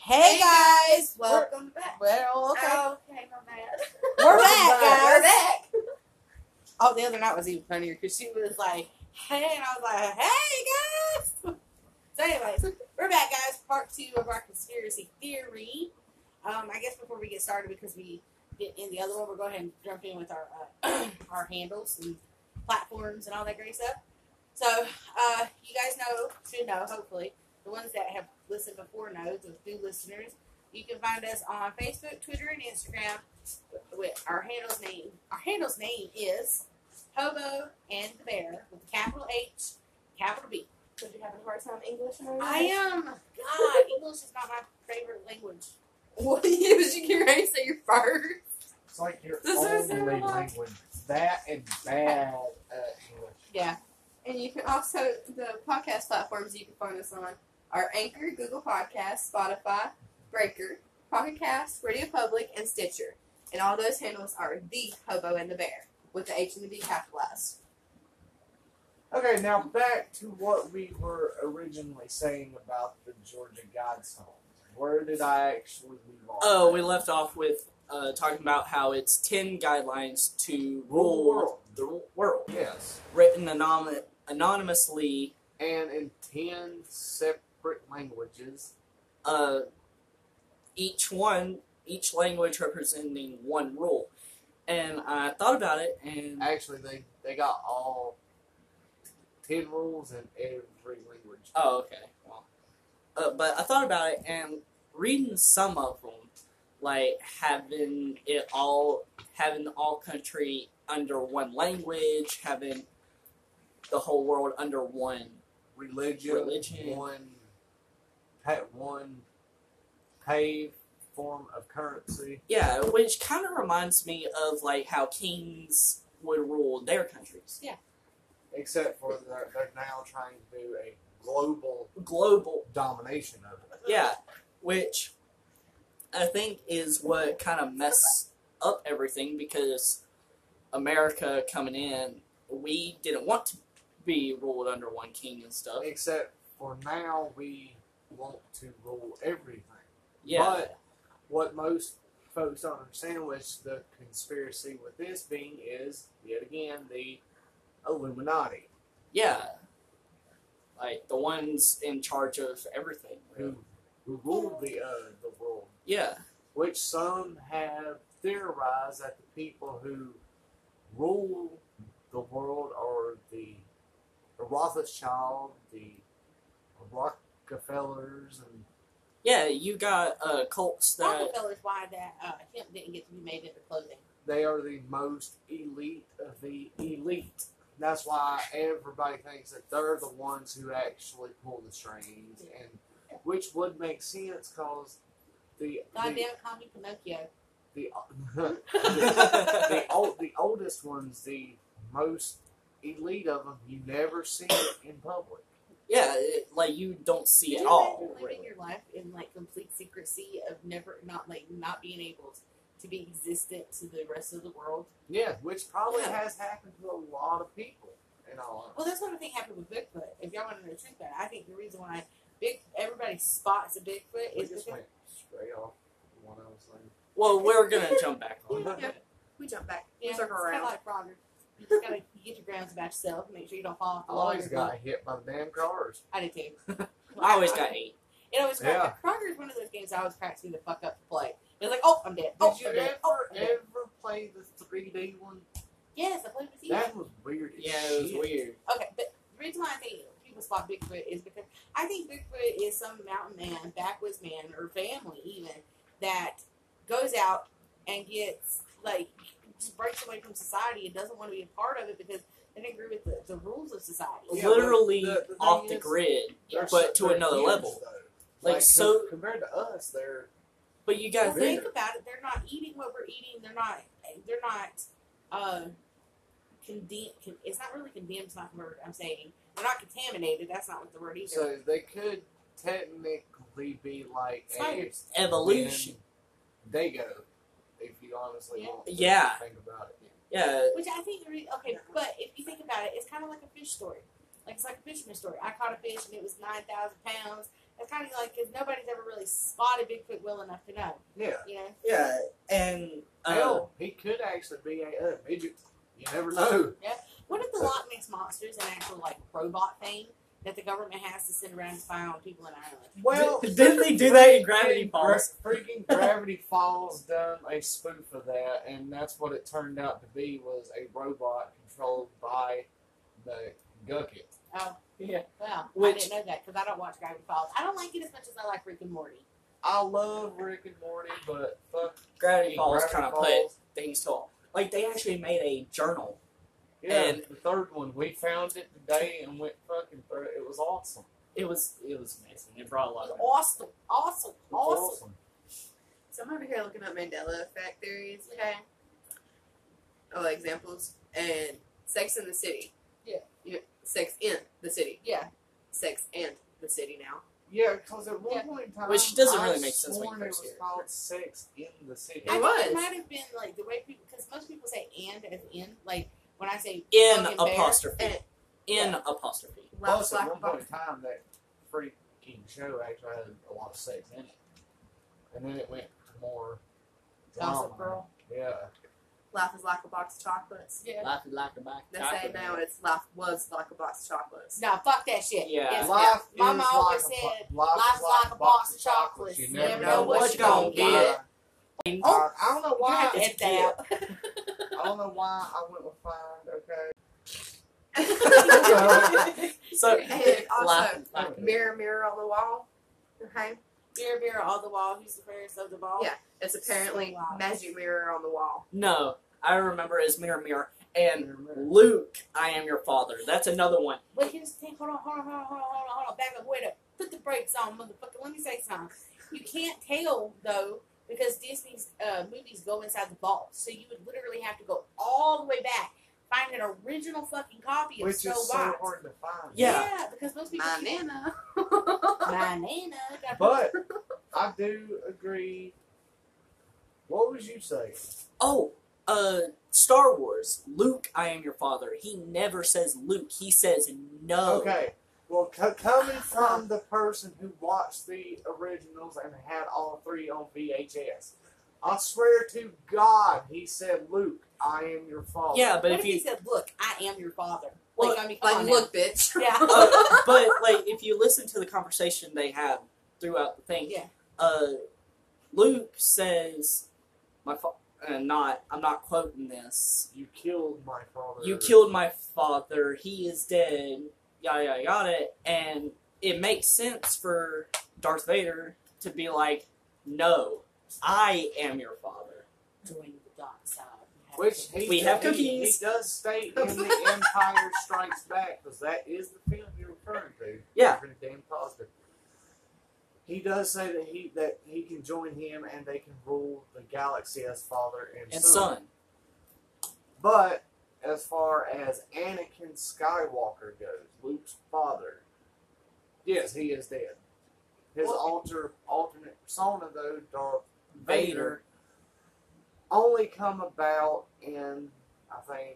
Hey guys, welcome back. Well, okay, Okay, my bad. we're back, guys. We're back. Oh, the other night was even funnier because she was like, "Hey," and I was like, "Hey guys." So, anyways, we're back, guys. Part 2 of our conspiracy theory. I guess before we get started, because we get in the other one, we'll go ahead and jump in with our our handles and platforms and all that great stuff. So, you guys should know, hopefully, the ones that have listened before know, the new listeners, you can find us on Facebook, Twitter, and Instagram with our handle's name. Our handle's name is Hobo and the Bear with a capital H, capital B. Did you have a hard time English? I am. God, English is not my favorite language. What was you getting ready to say your first? It's like your This is only so hard. language. That and bad English. Yeah. And you can also, the podcast platforms you can find us on are Anchor, Google Podcasts, Spotify, Breaker, Pocket Cast, Radio Public, and Stitcher. And all those handles are The Hobo and the Bear, with the H and the B capitalized. Okay, now back to what we were originally saying about the Georgia Guidestones. Where did I actually leave off? Oh, we left off with talking about how it's 10 guidelines to rule the world. Yes. Written anonymously. And in 10 separate languages. Each language representing one rule. And I thought about it, and Actually, they got all 10 rules in every language. oh, okay. Well, but I thought about it, and reading some of them, like having all country under one language, having the whole world under one Religion. One pay form of currency. Yeah, which kind of reminds me of like how kings would rule their countries. Except for they're now trying to do a Global, domination of it. yeah, which I think is what kind of messed up everything, because America coming in, we didn't want to be ruled under one king and stuff. Except for now, we want to rule everything. Yeah, But what most folks don't understand, which the conspiracy with this being is, yet again, the Illuminati, yeah, like the ones in charge of everything. who rule the world. Yeah, Which some have theorized that the people who rule the world are the Rothschild, the Rockefellers, and yeah, you got cults that. Rockefeller's why that hemp didn't get to be made into clothing. they are the most elite of the elite. That's why everybody thinks that they're the ones who actually pull the strings, and which would make sense because the Goddamn, call me Pinocchio. the oldest ones, the most elite of them, you never see it in public. Yeah, like you don't see Can it you all. imagine living your life in like complete secrecy of not being able to be existent to the rest of the world? Yeah, which probably Yeah. has happened to a lot of people. And all. Well, that's what I think happened with Bigfoot. If y'all want to know the truth about it, I think the reason why everybody spots a Bigfoot We is just because went straight off the one I was saying. Well, we're gonna jump back on. Yeah. We jump back. yeah, We circle it's kind around. of like Frogger. You just gotta get your grounds about yourself. Make sure you don't fall off I the wall. always got hit by the damn cars. I did too. I always got 8. It always Yeah. Frogger is one of those games that always cracks me the fuck up to play. It's like, oh, I'm dead. Oh, Did you I'm dead. Oh, I'm dead. ever play the 3D one? Yes, I played with you. That was weird as Yeah, it was shit. weird. Okay, but the reason why I think people spot Bigfoot is because I think Bigfoot is some mountain man, backwoods man, or family even, that goes out and gets, like, just breaks away from society and doesn't want to be a part of it because they don't agree with the rules of society. Yeah, Literally but the off thing the is, grid, They're but to they're another huge, level. though. Like, so- compared to us, they're But you gotta Well, think, think about it. They're not eating what we're eating. They're not condemned. It's not really condemned. It's not the word I'm saying. They're not contaminated. That's not what the word either. so they could technically be like Spiders. evolution. They go, if you honestly Yeah. want to Yeah. think about it. Yeah, Which I think, okay, but if you think about it, it's kind of like a fish story. Like, it's like a fisherman story. I caught a fish and it was 9,000 pounds, It's kind of like because nobody's ever really spotted Bigfoot well enough to know. Yeah. You know. Yeah, and Hell, he could actually be a midget. You never know. What if the Loch Ness Monster is an actual like robot thing that the government has to send around to spy on people in Ireland? Well, didn't they do that in Gravity Falls? Freaking Gravity Falls done a spoof of that, and that's what it turned out to be, was a robot controlled by the Gucket. Oh, Yeah. well, I Which- didn't know that because I don't watch Gravity Falls. I don't like it as much as I like Rick and Morty. I love Rick and Morty, but fuck Gravity Falls Gravity kind of put Falls. things to like they actually made a journal. Yeah, And- the third one, we found it today and went fucking through it. It was awesome. It was amazing. It brought a lot of Awesome, awesome, It was awesome. So I'm over here looking up Mandela effect theories, okay? Oh, examples. And Sex in the City. Sex in the City. Yeah. Sex and the City now. Yeah, because at one Yeah. point in time, Which doesn't I really make sense when you sworn it first was hear it. called Sex in the City. It I was. think it might have been like the way people, because most people say "and" as in, like when I say in fucking bear, apostrophe. And In Yeah. apostrophe. Plus, Laugh at like one a point in time, that freaking show actually had a lot of sex in it. And then it went to more Gossip drama. Girl. Yeah. Life is like a box of chocolates. Yeah. Life is like a back. They say now it's life was like a box of chocolates. No, fuck that shit. Yeah. Yes, Life Mama is always like said, life's like a box of chocolates. You never know what you're gonna get. Oh, I don't know you why. have to edit that out. I don't know why I went with find. Okay. So And also, Life is like a- mirror, mirror on the wall. Okay, Mirror, mirror on the wall. Who's the fairest of the ball? Yeah. it's apparently So loud. magic mirror on the wall. No, I remember as Mirror Mirror and Luke. I am your father. That's another one. But here's the thing. Hold on. Back up. Wait up. Put the brakes on, motherfucker. Let me say something. You can't tell though because Disney's movies go inside the vault, so you would literally have to go all the way back, find an original fucking copy of Which Snow is so White. hard to find. Yeah. Because most people. My nana. My nana. But I do agree. What was you saying? Oh, Star Wars. Luke, I am your father. He never says Luke. He says no. Okay. Well, coming from the person who watched the originals and had all three on VHS, I swear to God, he said, "Luke, I am your father." Yeah, but What if if he you said, "Look, I am your father"? Well, Like, I mean, come Like, on look, bitch. now. Yeah. but like if you listen to the conversation they have throughout the thing, Yeah. Luke says, "My I'm not quoting this. You killed my father. You killed my father. He is dead. Yada yada yada." And it makes sense for Darth Vader to be like, "No, I am your father." Join the dark side. Which We have cookies. He does state in the Empire Strikes Back, because that is the film you're referring to. Yeah. I'm pretty damn positive. He does say that he can join him and they can rule the galaxy as father and And son. son. But as far as Anakin Skywalker goes, Luke's father, yes, he is dead. His Well- alternate persona, though, Darth Vader. Vader, only come about in, I think,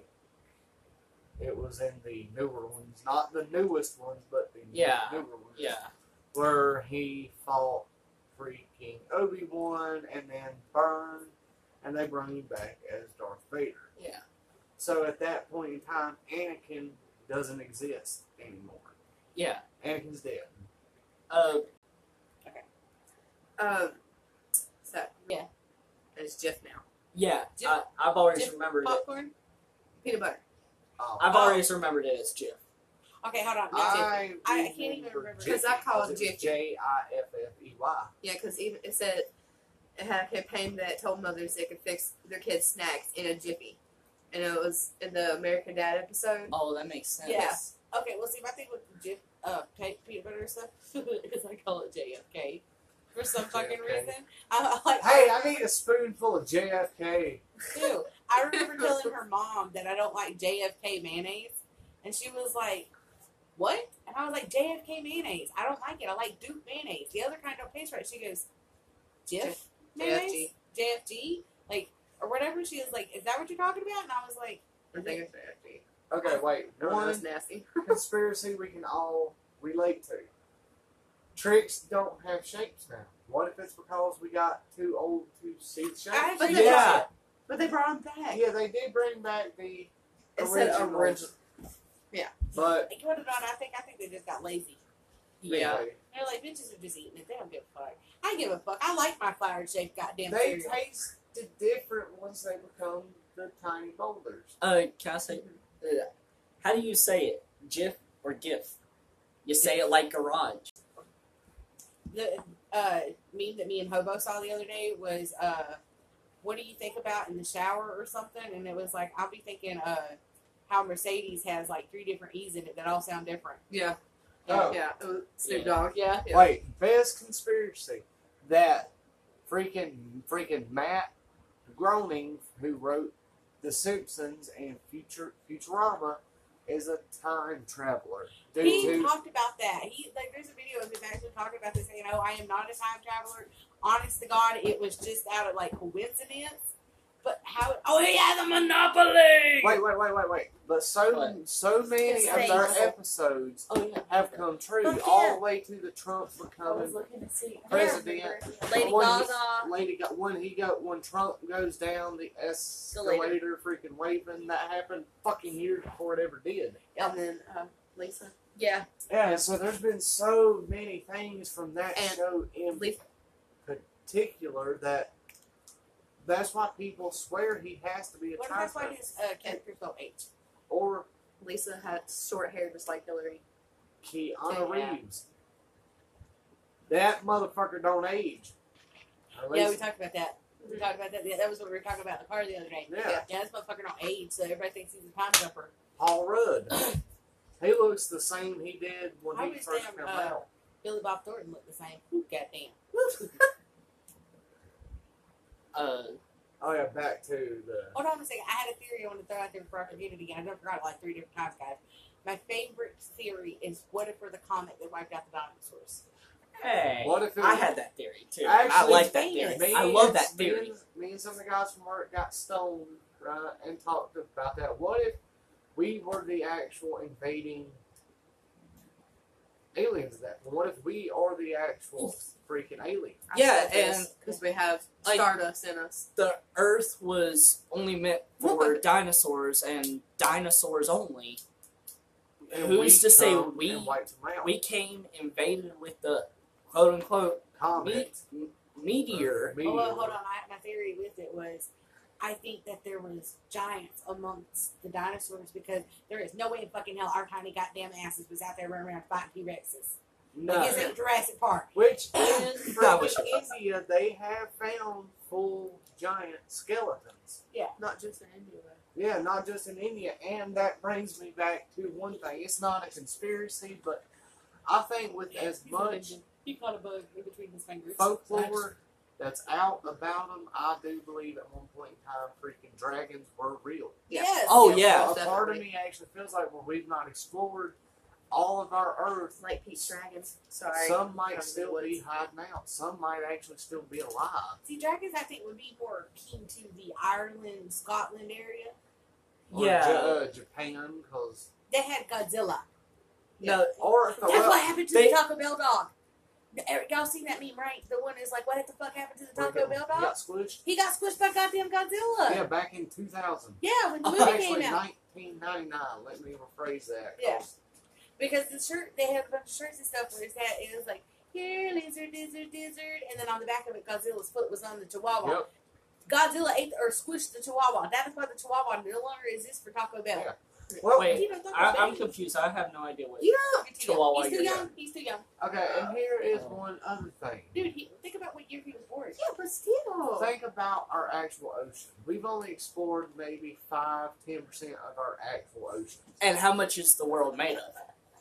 it was in the newer ones, not the newest ones, but the Yeah. newer ones, Yeah. where he fought freaking Obi-Wan and then burned, and they brought him back as Darth Vader. Yeah. So at that point in time, Anakin doesn't exist anymore. Yeah. Anakin's dead. So Yeah. it's Jeff now. Yeah. Jim- I've always Jim remembered it. Popcorn. Peanut butter. Oh. I've always remembered it as Jif. Okay, hold on. No, I can't even remember. Because I call it Jiffy. Jiffy. Jiffey. Yeah, because even it said it had a campaign that told mothers they could fix their kids' snacks in a jiffy, and it was in the American Dad episode. Oh, that makes sense. Yeah. Okay, well, see, my thing with the peanut butter stuff is I call it JFK for some fucking JFK. reason. I like. Hey, I need a spoonful of JFK. Too. I remember telling her mom that I don't like JFK mayonnaise, and she was like, "What?" And I was like, "JFK mayonnaise. I don't like it. I like Duke mayonnaise. The other kind don't taste right." She goes, "Jif mayonnaise, JFG, like or whatever." She was like, "Is that what you're talking about?" And I was like, I think it's nasty. Okay, wait. I don't know, One it's nasty. conspiracy we can all relate to. tricks don't have shapes now. What if it's because we got too old to see the shape? I But actually they Yeah. But they brought them back. Yeah, they did bring back the It said original. original. But You know what? I think they just got lazy. Yeah. anyway, They're like, bitches are just eating it. They don't give a fuck. I give a fuck. I like my flower shaped goddamn they cereal. taste different once they become the tiny boulders. Can I say? How do you say it? GIF or GIF? You say it like garage. The meme that me and Hobo saw the other day was, what do you think about in the shower or something? And it was like, I'll be thinking, how Mercedes has like 3 different E's in it that all sound different. Yeah. Oh. Yeah. Snoop Yeah. Dogg. Yeah. Yeah. Wait, best conspiracy that freaking Matt Groening, who wrote The Simpsons and Futurama, is a time traveler. Due He to talked about that. There's a video of him actually talking about this, saying, "Oh, I am not a time traveler. Honest to God, it was just out of like coincidence." But how? Oh, he has a monopoly. wait. But so many It's of their fake. episodes Oh yeah. have come true, Oh, yeah. all the way to the Trump I was becoming looking to see. president. Lady When Gaga. when Trump goes down the escalator, freaking waving, that happened fucking years before it ever did. And then Lisa. Yeah. Yeah, so there's been so many things from that And show in Lisa. particular that's why people swear he has to be a What if time that's why traveler. his character spelled H? Or Lisa had short hair just like Hillary. Keanu Yeah. Reeves. That motherfucker don't age. At Yeah, we least- talked about that. We talked about that. Yeah, that was what we were talking about in the car the other day. Yeah. Yeah, this motherfucker don't age, so everybody thinks he's a time jumper. Paul Rudd. He looks the same he did when I he wish first damn, came out. Billy Bob Thornton looked the same. Ooh, goddamn. Oh yeah, back to the. Hold on a second. I had a theory I want to throw out there before I forget it again. I done forgot it like 3 different times, guys. My favorite theory is what if we're the comet that wiped out the dinosaurs? Hey, What if it I was- had that theory too. Actually, I like that famous. theory. I love that Me theory. and some of the guys from work got stoned, right, and talked about that. What if we were the actual invading aliens? What if we are the actual freaking alien? Yeah, and because we have like- Stardust in us. the Earth was only meant for dinosaurs and dinosaurs only. And Who's to say come we- and wipe them out? We came invaded with the quote unquote Comet. meteor. Oh, well, hold on. My theory with it was I think that there was giants amongst the dinosaurs because there is no way in fucking hell our tiny goddamn asses was out there running around fighting T-Rexes. No. Like, it's in Jurassic Park. Which in I wish freaking it was. India, they have found full giant skeletons. Not just in India. Yeah, not just in India. And that brings me back to one thing. It's not a conspiracy, but I think with as much He caught a bug in between his fingers. folklore that's out about them, I do believe at one point in time freaking dragons were real. Yes. Oh, yes. yeah. A part of me actually feels like, well, we've not explored all of our Earth. Like Pete's Dragons. Sorry. Some might From the still be woods. hiding out. Some might actually still be alive. See, dragons, I think, would be more keen to the Ireland, Scotland area. Or Yeah. Japan, because They had Godzilla. No, or That's what happened to they- the Taco Bell dog. Eric, y'all seen that meme, right? The one is like, what the fuck happened to the Taco Bell He dog? got squished. He got squished by goddamn Godzilla. Yeah, back in 2000. Yeah, when the movie Actually, came out. 1999. Let me rephrase that. Yeah. Because the shirt, they had a bunch of shirts and stuff where it was like, here, lizard, and then on the back of it, Godzilla's foot was on the chihuahua. Yep. Godzilla ate or squished the chihuahua. That is why the chihuahua no longer exists for Taco Bell. Yeah. Well, Wait, You don't know I'm baby. confused. I have no idea what. You don't. You're too Chihuahua young. He's too you're young. He's too young. okay, and here is one other thing. Dude, think about what year he was born. Yeah, but still. Think about our actual ocean. We've only explored maybe 5-10% of our actual oceans. And how much is the world made of?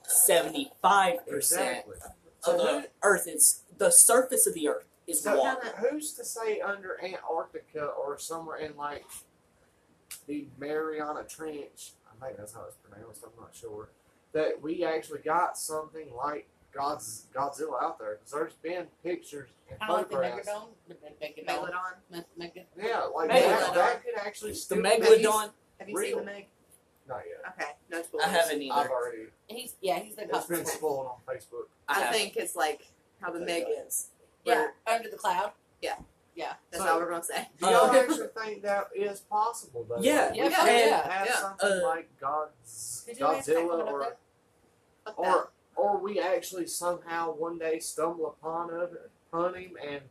75% Exactly. of So the Earth is the surface of the Earth is So water. who's to say under Antarctica or somewhere in like the Mariana Trench, I think that's how it's pronounced, I'm not sure, that we actually got something like Godzilla out there? Because there's been pictures and Kind of like the photographs. Megalodon. Megalodon. Yeah, like Megalodon. that could actually The still Megalodon. Have you Real. seen the Meg? Not yet. Okay, no spoilers. I haven't I've either. already. He's the It's been top. spoiled on Facebook. I have. think it's like how the Meg is. Yeah, under the cloud. That's So- all we're gonna say. Do y'all actually think that is possible though? Yeah. Like, Yeah, we yeah, could yeah, have yeah. something like God's Could you imagine that Godzilla coming up or there? Fuck that. or we actually somehow one day stumble upon him and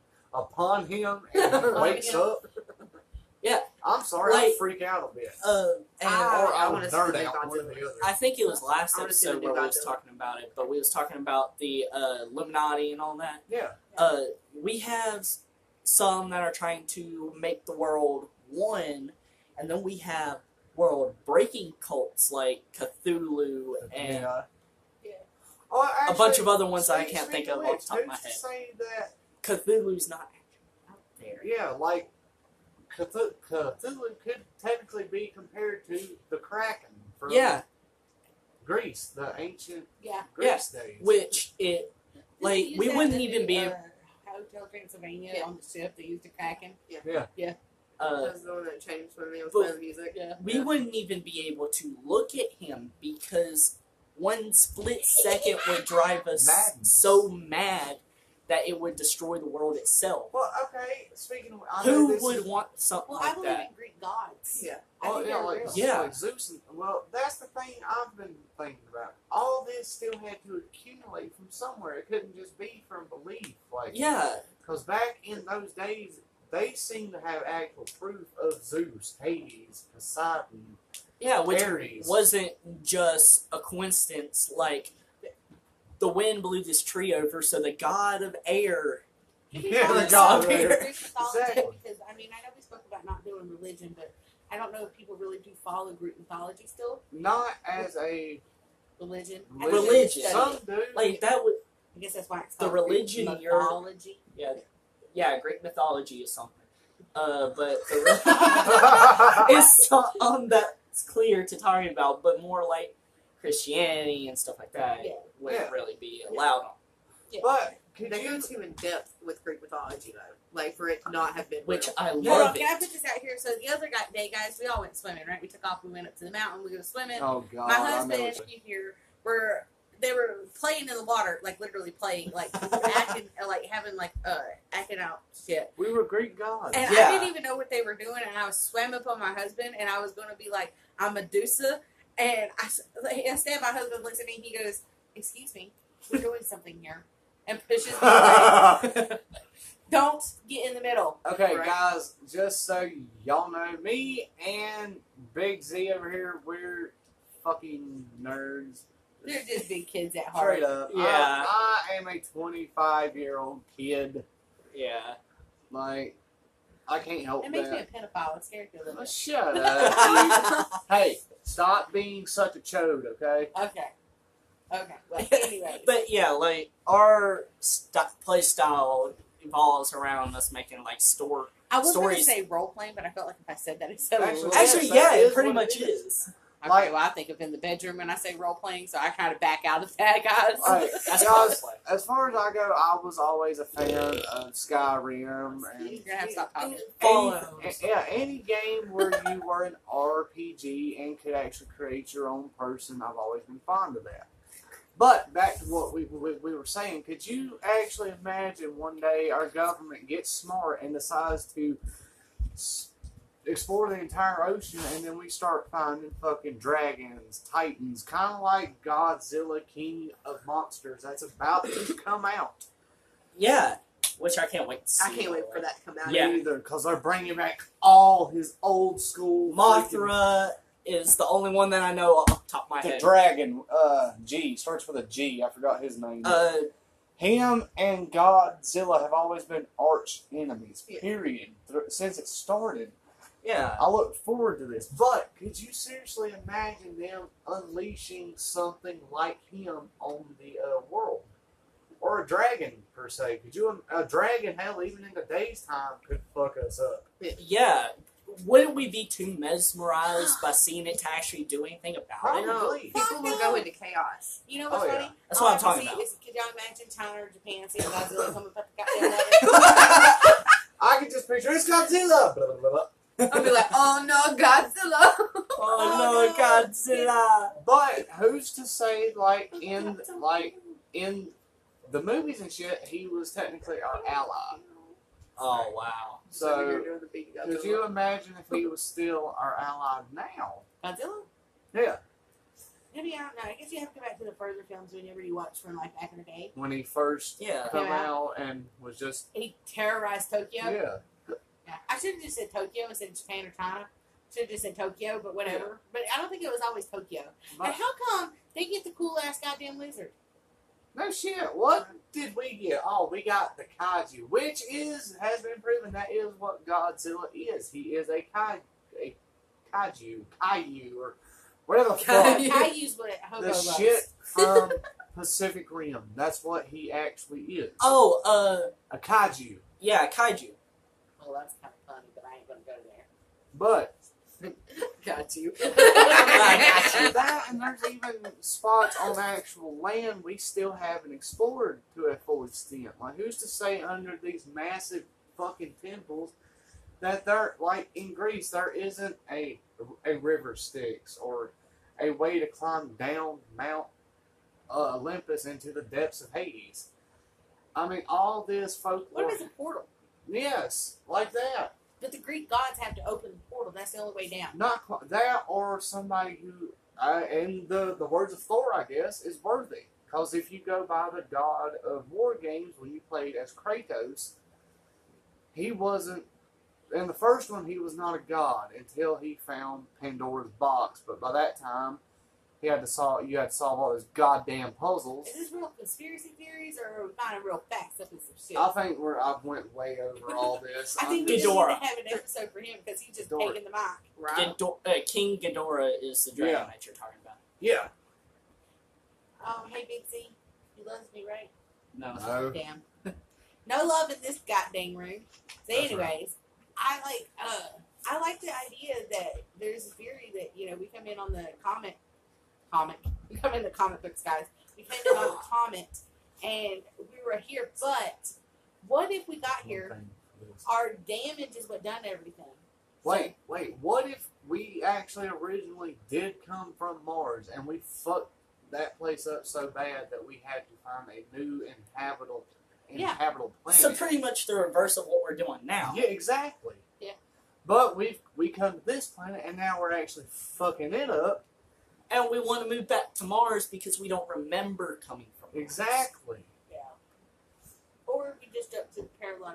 Upon wakes him. up. Yeah. I'm sorry, Like- I freak out a bit. And Or I I wanna would see nerd the out one or Godzilla. the other. I think it was last I wanna see the episode new where we was Godzilla. talking about it, but we was talking about the Illuminati and all that. Yeah. We have some that are trying to make the world one, and then we have world-breaking cults like Cthulhu and Yeah. Yeah. Oh, a bunch of other ones that I speak- can't think speaking of off which, the top of my who's to head. say that? Cthulhu's not out there. Yeah, like Cthulhu could technically be compared to the Kraken from Yeah, Greece, the ancient Yeah. Greece days. which it like Didn't we you say wouldn't that even the, be Hotel Transylvania Yeah. on the ship they used to Kraken. That's the one that changed when they was but- playing the music. Yeah. we wouldn't even be able to look at him because one split second would drive us Madness. so mad that it would destroy the world itself. Well, okay. Speaking of, I know Who this would is- want something Well, I like believe that? in Greek gods. Yeah. I Oh think yeah, they're like, real. Yeah. like Zeus. And, well, that's the thing I've been thinking about. All this still had to accumulate from somewhere. It couldn't just be from belief. Like, Yeah, because back in those days, they seem to have actual proof of Zeus, Hades, Poseidon, yeah, which Ares. wasn't just a coincidence. Like the wind blew this tree over, so the god of air. Yeah, the the god God here. Greek mythology, Exactly. because I mean I know we spoke about not doing religion, but I don't know if people really do follow Greek mythology still. not as a Religion. I religion. think they Religion. study Some it. do. Like That would I guess that's why it's the called Greek religion you're- mythology. yeah, Greek mythology is something. But the it's something that's clear to talk about, but more like Christianity and stuff like that Yeah. wouldn't Yeah. really be allowed on. Yeah. but could They you? go too in depth with Greek mythology though, like for it to not have been Which real. I Hold love on, it. can I put this out here? So the other day, guys, we all went swimming, right? We took off, we went up to the mountain, we go swimming. Oh God! My I know husband, what you hear, they were playing in the water, like literally playing, like acting, like having like acting out shit. we were Greek gods. And Yeah. I didn't even know what they were doing, and I was swam up on my husband, and I was going to be like, I'm Medusa, and instead my husband looks at me, and he goes, "Excuse me, we're doing something here," and pushes me away. Don't get in the middle. Okay, Right. guys, just so y'all know, me and Big Z over here, we're fucking nerds. They're just big kids at Straight heart. up. Yeah. I am a 25-year-old kid. Yeah. Like, I can't help It makes me a that. pedophile. It scares me a little Oh, bit. shut up. dude. Hey, stop being such a chode, okay? Okay. Okay. Well, anyway. But yeah, like our play style evolves around us making like I was going to stories. say role playing, but I felt like if I said that, it sounded Actually, wrong. Actually, that yeah, is it pretty what much it is. is. Okay, like- well, I think of in the bedroom when I say role playing, so I kind of back out of that, guys. Alright, That's guys, cosplay. as far as I go, I was always a fan of Skyrim and You're gonna have to stop talking. any game where you were an RPG and could actually create your own person, I've always been fond of that. But back to what we were saying, could you actually imagine one day our government gets smart and decides to explore the entire ocean, and then we start finding fucking dragons, titans, kind of like Godzilla, King of Monsters, that's about to come out. Yeah, which I can't wait to see. I can't wait for that to come out. Yeah. Either because they're bringing back all his old school freaking- Mothra is the only one that I know off the top of my the head. dragon. G starts with a G. I forgot his name. Him and Godzilla have always been arch enemies. Yeah. Period. Since it started. yeah. I look forward to this. But could you seriously imagine them unleashing something like him on the world? Or a dragon, per se. Could you, a dragon, hell, even in today's time, could fuck us up. Yeah. Wouldn't we be too mesmerized by seeing it to actually do anything about it? No, Probably. people will go into chaos. You know what's Oh, yeah. funny? That's All what I'm I can talking see about. is, could y'all imagine China or Japan seeing Godzilla come up at the goddamn water? I can just picture it's Godzilla. Blah, blah, blah, blah. I'll be like, oh no, Godzilla! Oh no, Godzilla! But who's to say, like in the movies and shit, he was technically our ally. Oh wow. So, you're doing the big could you imagine if he was still our ally now? Godzilla? Yeah. Maybe, I don't know. I guess you have to go back to the further films whenever you watch from like back in the day. When he first Yeah. come Yeah. out and was just He terrorized Tokyo. yeah. Yeah. I should have just said Tokyo instead of Japan or China. Should have just said Tokyo, but whatever. But I don't think it was always Tokyo. But- And how come they get the cool ass goddamn lizard? No shit. What did we get? Oh, we got the kaiju, which has been proven that is what Godzilla is. He is a kaiju, or whatever the fuck. I use what Hobo The loves. shit from Pacific Rim. That's what he actually is. Oh, A kaiju. yeah, kaiju. Well, that's kind of funny, but I ain't gonna go there. But Got you. that, and there's even spots on actual land we still haven't explored to a full extent. Like, who's to say under these massive fucking temples that there, like in Greece, there isn't a river Styx or a way to climb down Mount Olympus into the depths of Hades. I mean, all this folklore. What if it's a portal? Yes, like that. But the Greek gods have to open the portal. That's the only way down. Not quite that, or somebody who, in the words of Thor, I guess, is worthy. Because if you go by the god of war games, when you played as Kratos, he wasn't. In the first one, he was not a god until he found Pandora's box. But by that time, you had to solve all those goddamn puzzles. Is this real conspiracy theories or are we finding real facts up in some shit? I think I've went way over all this. I think we just need Ghidorah. to have an episode for him because he's just Ghidorah. taking the mic. Right. King Ghidorah is the dragon Yeah. that you're talking about. Yeah. Hey, Big Z. He loves me, right? No. No. Damn. No love in this goddamn room. So, That's anyways, I like the idea that there's a theory that we come in on the we come in the comic books, guys. We came in on a comment and we were here, but what if we got here? Our damage is what done everything. Wait. What if we actually originally did come from Mars and we fucked that place up so bad that we had to find a new inhabitable planet? So pretty much the reverse of what we're doing now. Yeah, exactly. Yeah. But we come to this planet and now we're actually fucking it up. And we want to move back to Mars because we don't remember coming from Mars. Exactly. Yeah. Or we just up to parallel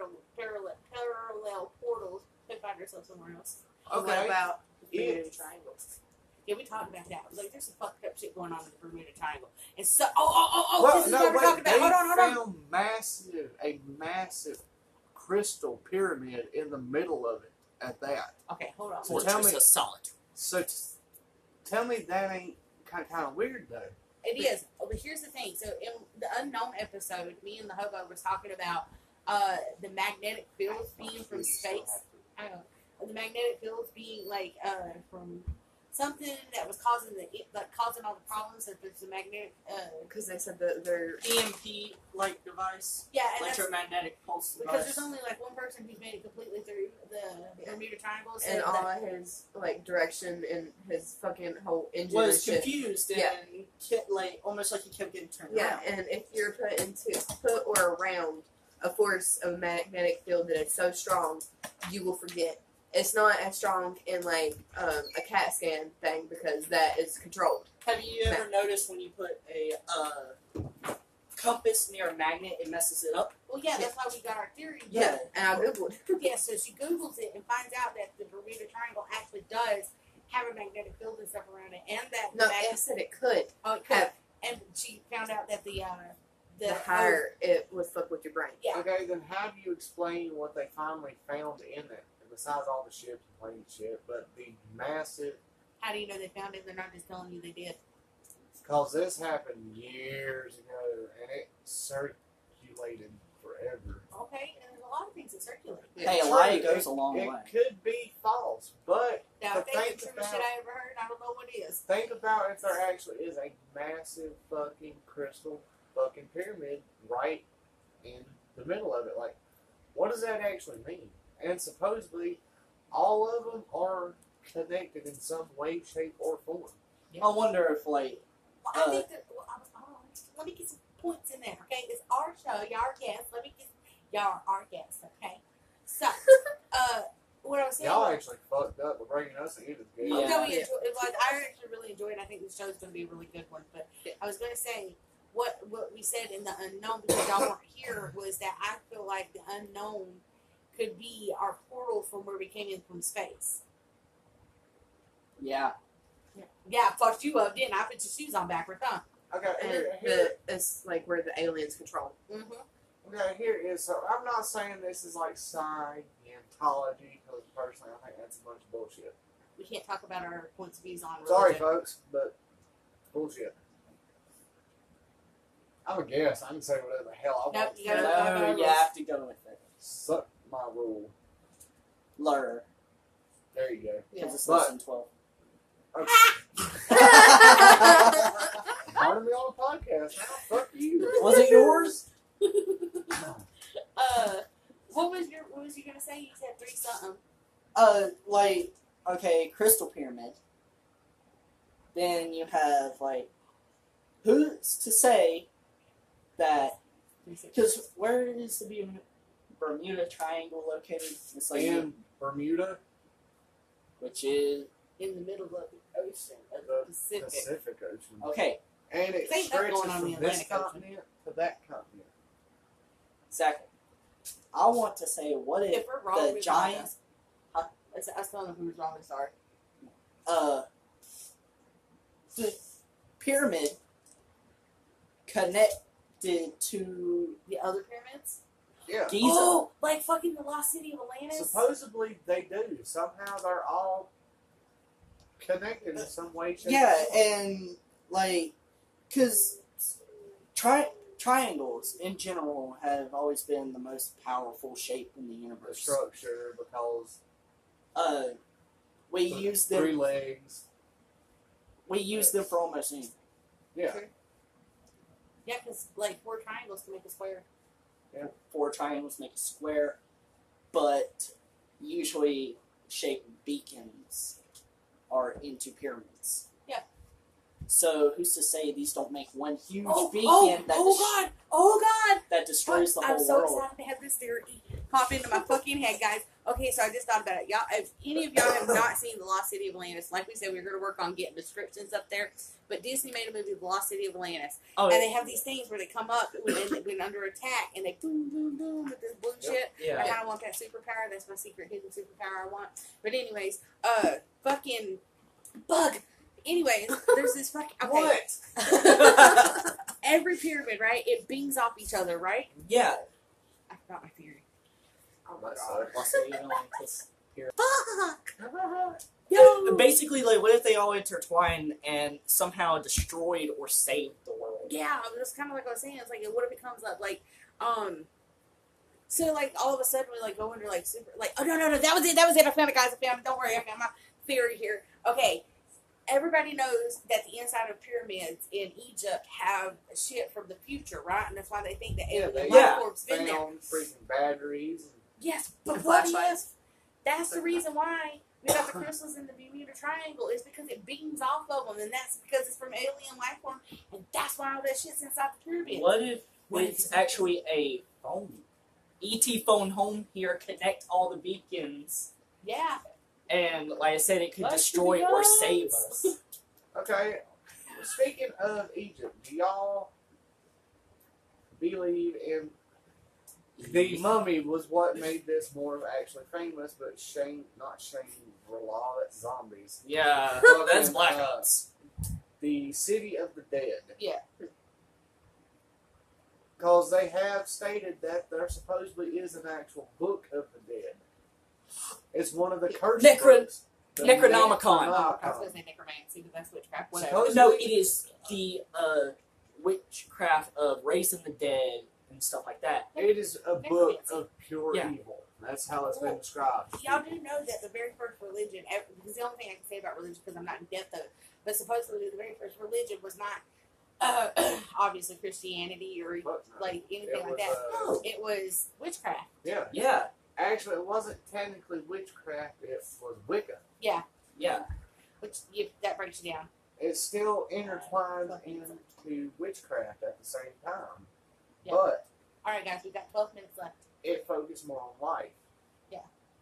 portals to find ourselves somewhere else. What Okay. about the Yeah. Bermuda Triangle? Yeah, we talked about that. Like, there's some fucked up shit going on in the Bermuda Triangle. And so, this is what we're talking about. They Hold on. found a massive crystal pyramid in the middle of it at that. Okay, hold on. So Fortress tell me- of Solitude. So tell me that ain't kind of weird though. It is. Oh, but here's the thing. So in the Unknown episode, me and the hobo was talking about the magnetic fields being from space. I don't know. The magnetic fields being like from something that was causing all the problems. That there's a magnetic. Because they said that they're EMP like device. Yeah, and that's Electromagnetic pulse because device. there's only like one person who's made it completely through the Bermuda Triangle. So and that- all his direction and his fucking whole engine was and shit. confused and Yeah. almost like he kept getting turned Yeah, around. and if you're put or around a force of magnetic field that is so strong, you will forget. It's not as strong in like a CAT scan thing because that is controlled. Have you ever noticed when you put a compass near a magnet, it messes it up? well, yeah, that's why we got our theory. Yeah, and I googled. Yeah, so she Googles it and finds out that the Bermuda Triangle actually does have a magnetic field and stuff around it, and that No, the it said it could it have and she found out that the higher it would fuck with your brain. Yeah. Okay, then how do you explain what they finally found in it? Besides all the ships and plane shit, but the massive. how do you know they found it? They're not just telling you they did. Because this happened years ago and it circulated forever. Okay, and there's a lot of things that circulate. Hey, a True, lie goes a long it way. could be false, but Now, But if that's think the truest about- shit I ever heard, I don't know what is. think about if there actually is a massive fucking crystal fucking pyramid right in the middle of it. Like, what does that actually mean? And supposedly, all of them are connected in some way, shape, or form. I wonder if Well, I think that. Well, let me get some points in there, okay? It's our show. Y'all are guests. Y'all are our guests, okay? So, what I was saying. Y'all actually fucked up with bringing us in as guests. Yeah. I actually really enjoyed it. I think the show's going to be a really good one. But I was going to say what we said in the unknown, because y'all weren't here, was that I feel like the unknown could be our portal from where we came in from space. Yeah. Yeah, I fucked you up, didn't I? Put your shoes on backwards, huh? Okay, And it's like where the aliens control. Mm-hmm. okay, here is, so I'm not saying this is like Scientology, because personally I think that's a bunch of bullshit. We can't talk about our points of views on religion. Sorry, folks, but bullshit. I'm a guess. I can say whatever the hell I Nope, want. you gotta- No, you have to go with it. Suck my rule. Lure. There you go. Yeah. Because it's But- less than 12. Part of me on the podcast now. Fuck you. Was it yours? What was you gonna say? You said 3 something. Like, okay, Crystal Pyramid. Then you have, like, who's to say that, because where is the Bermuda Triangle located? It's like, In Bermuda, which is, In the middle of the ocean of the the Pacific. Pacific Ocean. okay, And it Ain't that stretches going on from the this Atlantic Ocean? continent to that continent. exactly. I want to say, what If if we're wrong, the we giant, I still don't know who's wrong. Sorry. the pyramid connected to The other pyramids? Yeah. Giza? Oh, like fucking the lost city of Atlantis? Supposedly they do. Somehow they're all connected in some way, shape, Yeah, or form. and like, cause triangles in general have always been the most powerful shape in the The universe. structure, because We the use 3 them. legs. We use them for almost anything. Yeah. Yeah, because like 4 triangles can make a square. 4 triangles make a square, but usually shaped beacons are into pyramids. Yeah. So who's to say these don't make one huge beacon that destroys the I'm whole so world? excited to have this theory pop into my fucking head, guys. Okay, so I just thought about it. Y'all, if any of y'all have not seen The Lost City of Atlantis, like we said, we're going to work on getting descriptions up there. But Disney made a movie, The Lost City of Atlantis. Oh, And they have these things where they come up when under attack and they boom, boom, boom with this blue shit. I yeah. kind of want that superpower. That's my secret hidden superpower I want. But anyways, fucking bug. Anyways, there's this fucking... Okay. What? Every pyramid, right? It beams off each other, right? Yeah. I forgot my theory. Oh my god. Lost City of Atlantis. Fuck! Yo! Basically, like, what if they all intertwine and somehow destroyed or saved the world? Yeah, it's kind of like I was saying. It's like, what if it comes up, like, so, like, all of a sudden we, like, go into, like, super, like, oh, no, that was it, I found it, guys, I found it, don't worry, I found my theory here. Okay, everybody knows that the inside of pyramids in Egypt have shit from the future, right? And that's why they think that alien life forms been there. Found freaking batteries. And Yes, but And what flashlights. if that's the reason why we got the crystals in the Bermuda Triangle is because it beams off of them, and that's because it's from alien life form, and that's why all that shit's inside the pyramid. What if What it's if- actually a phone? ET phone home here, connect all the beacons, Yeah. and like I said, it could Let's destroy be or honest. save us. okay, speaking of Egypt, do y'all believe in the mummy was what made this more actually famous, but not Shangri-La, that's zombies. Yeah, that's Black Ops. The City of the Dead. Yeah. Because they have stated that there supposedly is an actual book of the dead. It's one of the cursed books. The Necronomicon. Oh, I was going to say necromancy, but that's witchcraft. Whatever. Supposedly- No, it is the witchcraft of raising the dead and stuff like that. It is a book of pure Yeah. evil. That's how it's been described. Y'all do know that the very first religion, because the only thing I can say about religion, because I'm not in depth of it, but supposedly the very first religion was not obviously Christianity or But no, like anything it like was, that. It was witchcraft. yeah. Yeah, Actually, it wasn't technically witchcraft. It was Wicca. yeah. Which that breaks you down. it's still intertwined into witchcraft at the same time. Yeah. But All right, guys, we've got 12 minutes left. it focused more on life. Yeah.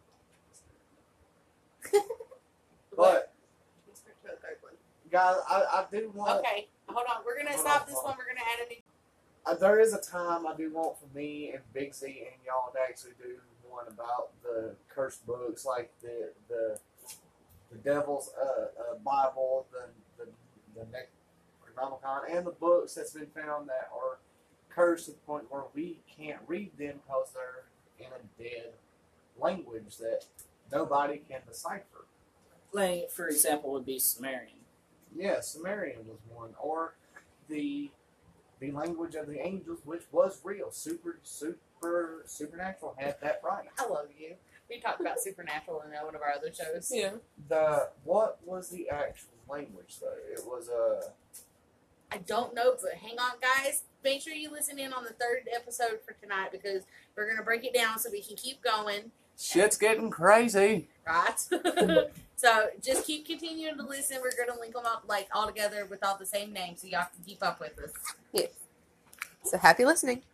But Let's start to a third one. guys, I do want. Okay, hold on. We're gonna Hold stop on, this hold one. We're gonna add a new. There is a time I do want for me and Big Z and y'all to actually do one about the cursed books, like the Devil's Bible, the Necronomicon, and the books that's been found that are cursed to the point where we can't read them because they're in a dead language that nobody can decipher. Like, for example, would be Sumerian. Yeah, Sumerian was one, or the language of the angels, which was real, supernatural, had that right. I love you. We talked about Supernatural in one of our other shows. Yeah. What was the actual language though? It was I don't know, but hang on, guys. Make sure you listen in on the third episode for tonight because we're gonna break it down so we can keep going. shit's getting crazy. Right? So just keep continuing to listen. We're gonna link them up like all together with all the same names so y'all can keep up with us. So happy listening.